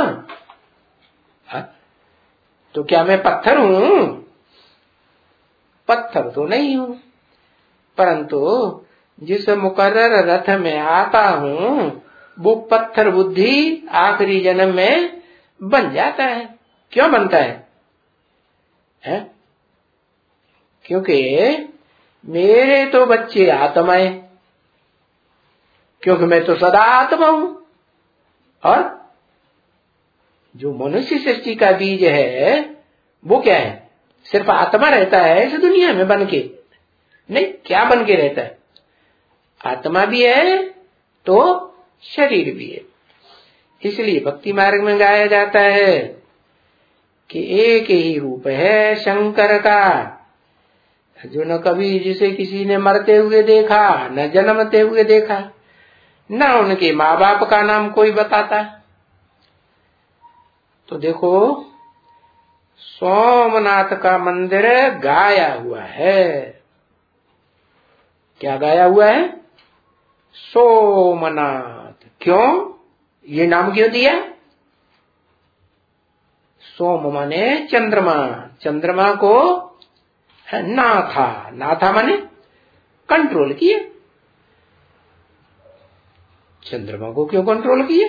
तो क्या मैं पत्थर हूं? पत्थर तो नहीं हूं, परंतु जिस मुकर्रर रथ में आता हूं वो पत्थर बुद्धि आखिरी जन्म में बन जाता है। क्यों बनता है? क्योंकि मेरे तो बच्चे आत्माएं, क्योंकि मैं तो सदा आत्मा हूं। और जो मनुष्य सृष्टि का बीज है वो क्या है? सिर्फ आत्मा रहता है इस दुनिया में बन के? नहीं, क्या बन के रहता है? आत्मा भी है तो शरीर भी है। इसलिए भक्ति मार्ग में गाया जाता है कि एक ही रूप है शंकर का, जो न कभी जिसे किसी ने मरते हुए देखा, न जन्मते हुए देखा, न उनके माँ बाप का नाम कोई बताता। तो देखो सोमनाथ का मंदिर गाया हुआ है। क्या गाया हुआ है? सोमनाथ। क्यों ये नाम क्यों दिया? सोम माने चंद्रमा, चंद्रमा को नाथा, नाथा माने कंट्रोल किए। चंद्रमा को क्यों कंट्रोल किए?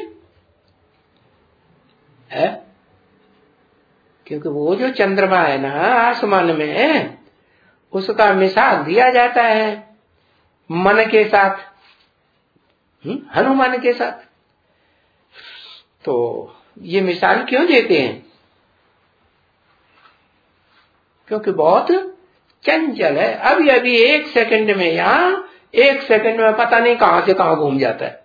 क्योंकि वो जो चंद्रमा है ना आसमान में, उसका मिसाल दिया जाता है मन के साथ, हनुमान के साथ। तो ये मिसाल क्यों देते हैं? क्योंकि बहुत चंचल है। अभी अभी एक सेकंड में, एक सेकंड में पता नहीं कहां से कहां घूम जाता है।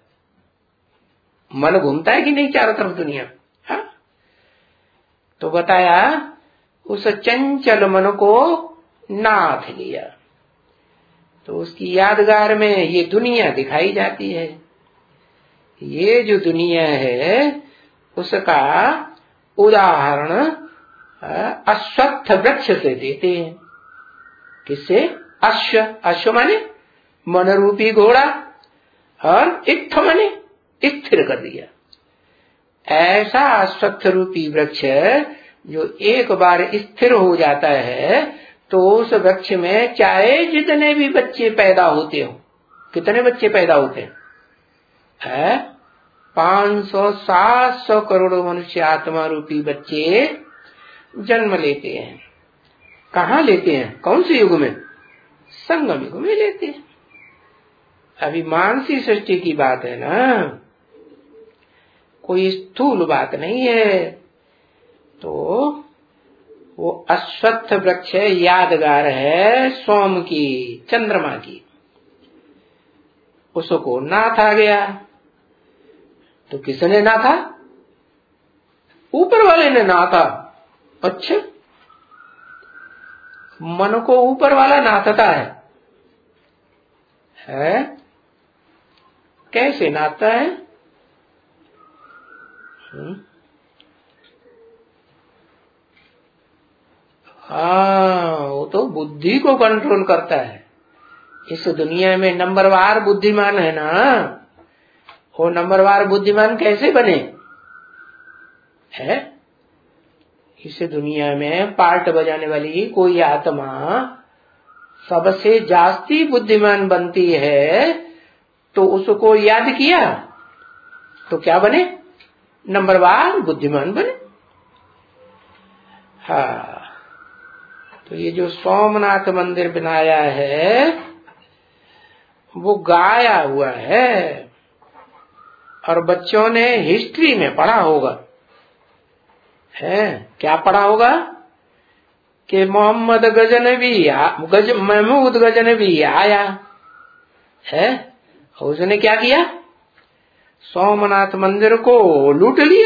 मन घूमता है कि नहीं चारों तरफ दुनिया? तो बताया उस चंचल मन को नाथ लिया। तो उसकी यादगार में ये दुनिया दिखाई जाती है। ये जो दुनिया है उसका उदाहरण अश्वत्थ वृक्ष से देते हैं। किससे? अश्व माने मन रूपी घोड़ा, और इत्थ माने स्थिर कर दिया। ऐसा अश्वत्थ रूपी वृक्ष जो एक बार स्थिर हो जाता है तो उस वृक्ष में चाहे जितने भी बच्चे पैदा होते हो, कितने बच्चे पैदा होते हैं? 500-700 करोड़ मनुष्य आत्मा रूपी बच्चे जन्म लेते हैं। कहाँ लेते हैं? कौन से युग में? संगम युग में लेते हैं। अभी मानसी सृष्टि की बात है ना, कोई स्थूल बात नहीं है। तो वो अश्वत्थ वृक्ष यादगार है सोम की, चंद्रमा की। उसको नाथा गया। तो किसने नाथा? ऊपर वाले ने नाथा। अच्छा, मन को ऊपर वाला नाथता है? कैसे नाथता है? हाँ, वो तो बुद्धि को कंट्रोल करता है। इस दुनिया में नंबरवार बुद्धिमान है ना, वो नंबरवार बुद्धिमान कैसे बने? है इस दुनिया में पार्ट बजाने वाली कोई आत्मा सबसे जास्ती बुद्धिमान बनती है तो उसको याद किया तो क्या बने? नंबरवार बुद्धिमान बने। हाँ, तो ये जो सोमनाथ मंदिर बनाया है वो गाया हुआ है, और बच्चों ने हिस्ट्री में पढ़ा होगा। है क्या पढ़ा होगा? कि मोहम्मद महमूद गजनवी आया है, उसने क्या किया? सोमनाथ मंदिर को लूट लिया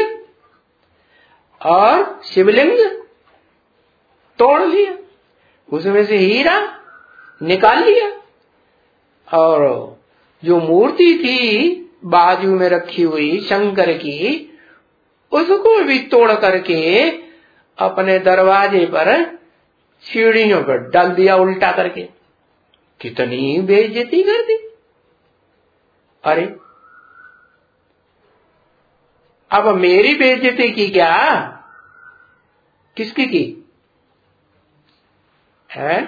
और शिवलिंग तोड़ लिया, उसमें से हीरा निकाल लिया, और जो मूर्ति थी बाजू में रखी हुई शंकर की, उसको भी तोड़ करके अपने दरवाजे पर सीढ़ियों पर डाल दिया उल्टा करके। कितनी बेइज्जती कर दी। अरे अब मेरी बेइज्जती की क्या? किसकी की है?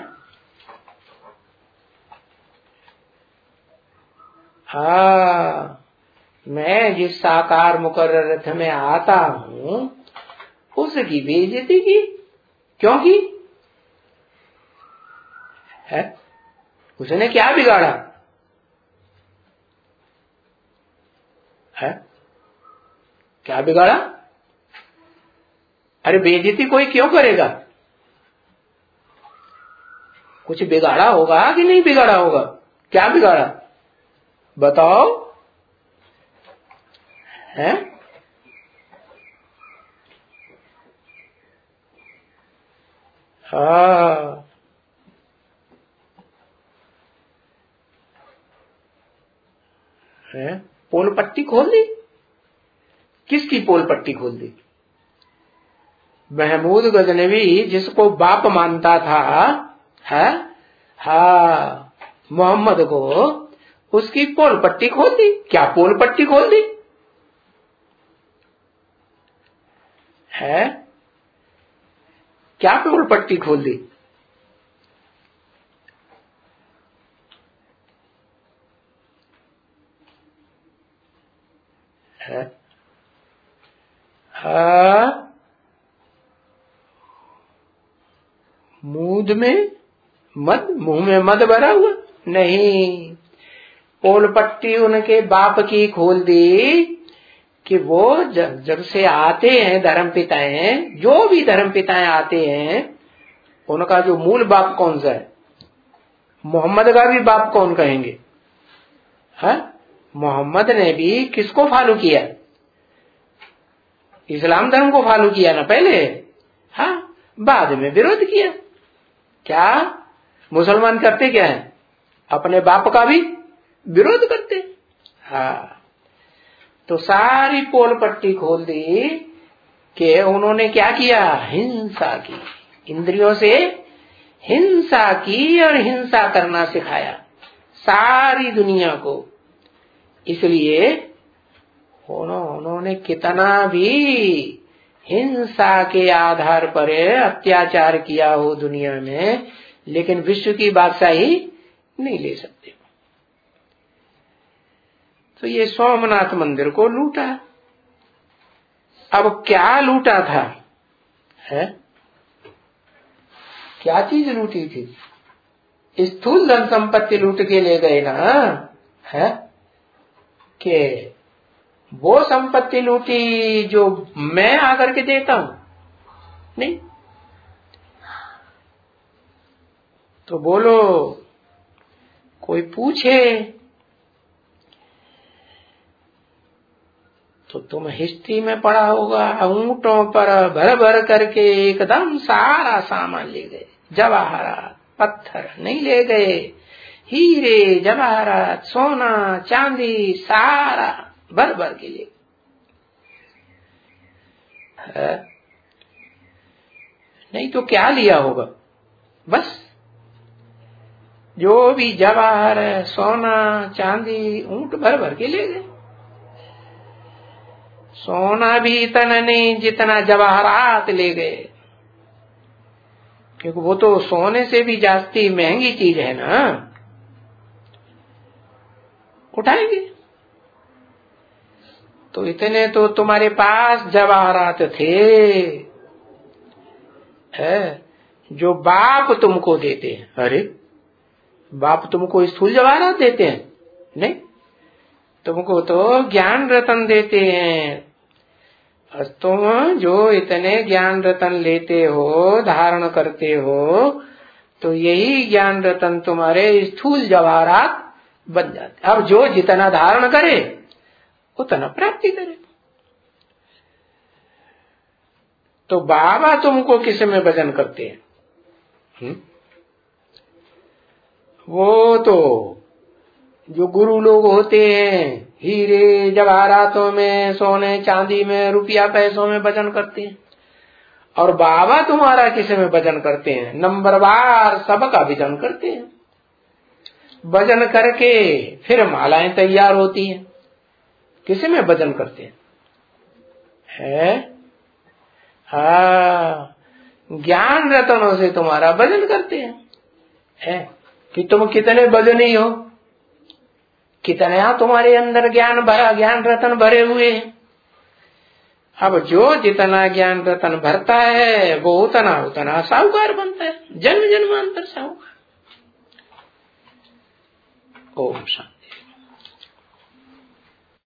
हाँ, मैं जिस साकार मुकर्रर रथ में आता हूं उसकी बेइज्जती की। क्यों की है? उसने क्या बिगाड़ा है? क्या बिगाड़ा? अरे बेइज्जती कोई क्यों करेगा? कुछ बिगाड़ा होगा कि नहीं बिगाड़ा होगा? क्या बिगाड़ा बताओ? है हाँ, है पोल पट्टी खोल दी। किसकी पोल पट्टी खोल दी? महमूद गजनवी जिसको बाप मानता था, है हाँ, मोहम्मद को, उसकी पोल पट्टी खोल दी। क्या पोल पट्टी खोल दी है? क्या पोल पट्टी खोल दी है? हाँ, मुंह में मद भरा हुआ नहीं। पोल पट्टी उनके बाप की खोल दी कि वो जब से आते हैं धर्म पिताएं, जो भी धर्म पिताएं आते हैं, उनका जो मूल बाप कौन सा है? मोहम्मद का भी बाप कौन कहेंगे? हाँ, मोहम्मद ने भी किसको फॉलो किया? इस्लाम धर्म को फॉलो किया ना पहले। हाँ, बाद में विरोध किया। क्या मुसलमान करते क्या है? अपने बाप का भी विरोध करते। हाँ, तो सारी पोल पट्टी खोल दी कि उन्होंने क्या किया? हिंसा की, इंद्रियों से हिंसा की और हिंसा करना सिखाया सारी दुनिया को। इसलिए उन्होंने कितना भी हिंसा के आधार पर अत्याचार किया हो दुनिया में, लेकिन विश्व की बादशाही नहीं ले सकते। तो ये सोमनाथ मंदिर को लूटा। अब क्या लूटा था? है क्या चीज लूटी थी? स्थूल धन संपत्ति लूट के ले गए ना, है कि वो संपत्ति लूटी जो मैं आकर के देता हूं? नहीं। तो बोलो, कोई पूछे तो तुम हिस्ट्री में पढ़ा होगा, ऊंटों पर भर भर करके एकदम सारा सामान ले गए। जवाहरात, पत्थर नहीं ले गए, हीरे जवाहरात, सोना चांदी सारा भर भर के ले। नहीं तो क्या लिया होगा? बस जो भी जवाहर, सोना चांदी, ऊंट भर भर के ले गए। सोना भी इतना नहीं जितना जवाहरात ले गए, क्योंकि वो तो सोने से भी जास्ती महंगी चीज है ना, उठाएंगे। तो इतने तो तुम्हारे पास जवाहरात थे, है जो बाप तुमको देते हैं। अरे बाप तुमको स्थूल जवाहरात देते हैं? नहीं, तुमको तो ज्ञान रतन देते हैं। तुम जो इतने ज्ञान रतन लेते हो, धारण करते हो, तो यही ज्ञान रतन तुम्हारे स्थूल जवाहरात बन जाते। अब जो जितना धारण करे उतना प्राप्ति करे। तो बाबा तुमको किस में वजन करते हैं? वो तो जो गुरु लोग होते हैं, हीरे जवाहरातों में, सोने चांदी में, रुपया पैसों में वजन करते हैं। और बाबा तुम्हारा किस में वजन करते हैं? नंबरवार सबका वजन करते हैं। वजन करके फिर मालाएं तैयार होती हैं। किस में वजन करते हैं? हाँ, ज्ञान रतनों से तुम्हारा वजन करते हैं। है कि तुम कितने वजनी हो, कितना तुम्हारे अंदर ज्ञान भरा, ज्ञान रतन भरे हुए हैं। अब जो जितना ज्ञान रतन भरता है वो उतना उतना साहूकार बनता है, जन्म जन्मांतर साहूकार। ओम शांति।